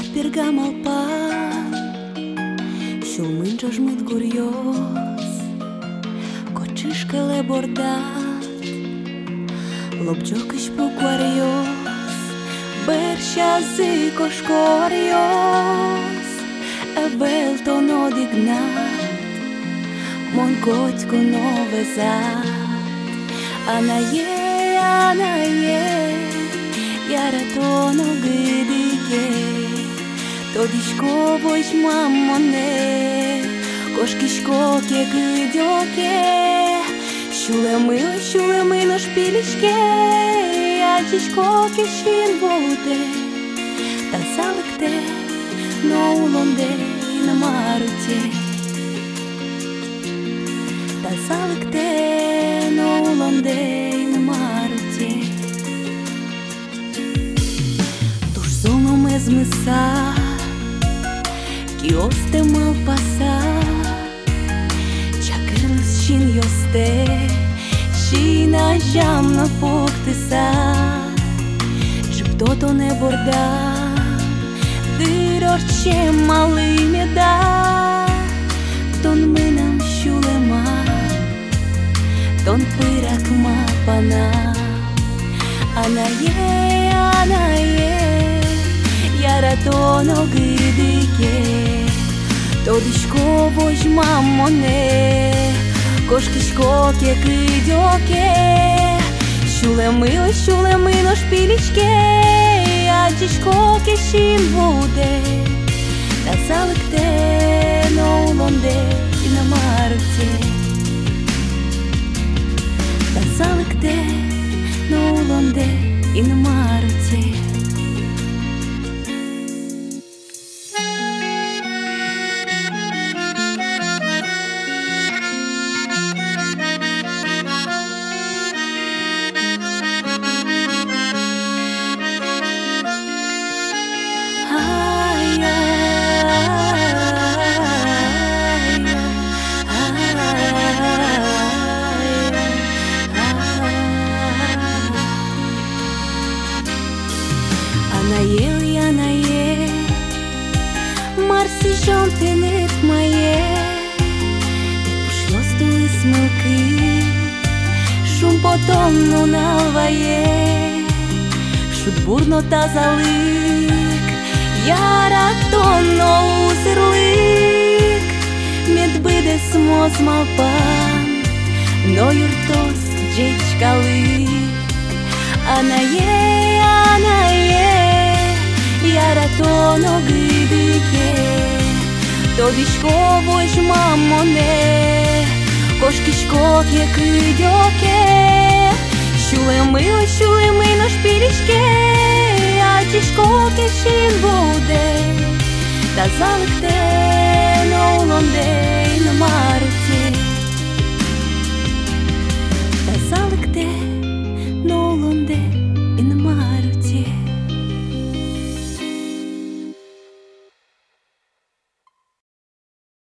Pirgam alpan și-l mânci-o-șmât curios, Cocișcăle bordat, lobgioc-și pucoarios, Berșa-zi coșcorios, Evelton odignat, Moncoț cu novezat. Anaie, iară tono gâdiche, Todișcovoși mamone, Coșchișcoche gâdioche, Șulemâi no șpilișche, Acișcoche și-n voute, Ta salăcte, nou londe, Ina marute, Ta salăcte, nou londe, Ina marute. Tuж зону me zmysa, Ki oste mal pasa, Čakirlis šin joste, Šina žam na poktisa, Žiptoto ne borda, Dyrorče malai meda, Ton mânam šulema, Ton pârac ma pana. Anaie, iară tono gâdiche, Todișcovoși mamone, Coșchișcoche gâdioche, Șulemâi no șpilișche, Acișcoche și-n vude, Ta salăcte, nou londe, Ina marute, Ta salăcte, nou londe, Ina marute. Anaie, Marsi jontenet maie, Pușlostul smălcâit, Și-un potom nu nalvaie, Și-ut burno tazalâc, Iar aton nou sârlâc, Med bâde smos malpan, Noi urtos geci calâc. Anaie, iară tono gâdiche, Todișcovoși mamone, Coșchișcoche gâdioche, Șulemâi no șpilișche, Acișcoche și-n vude, Ta salăcte, nou londe, Ina marute.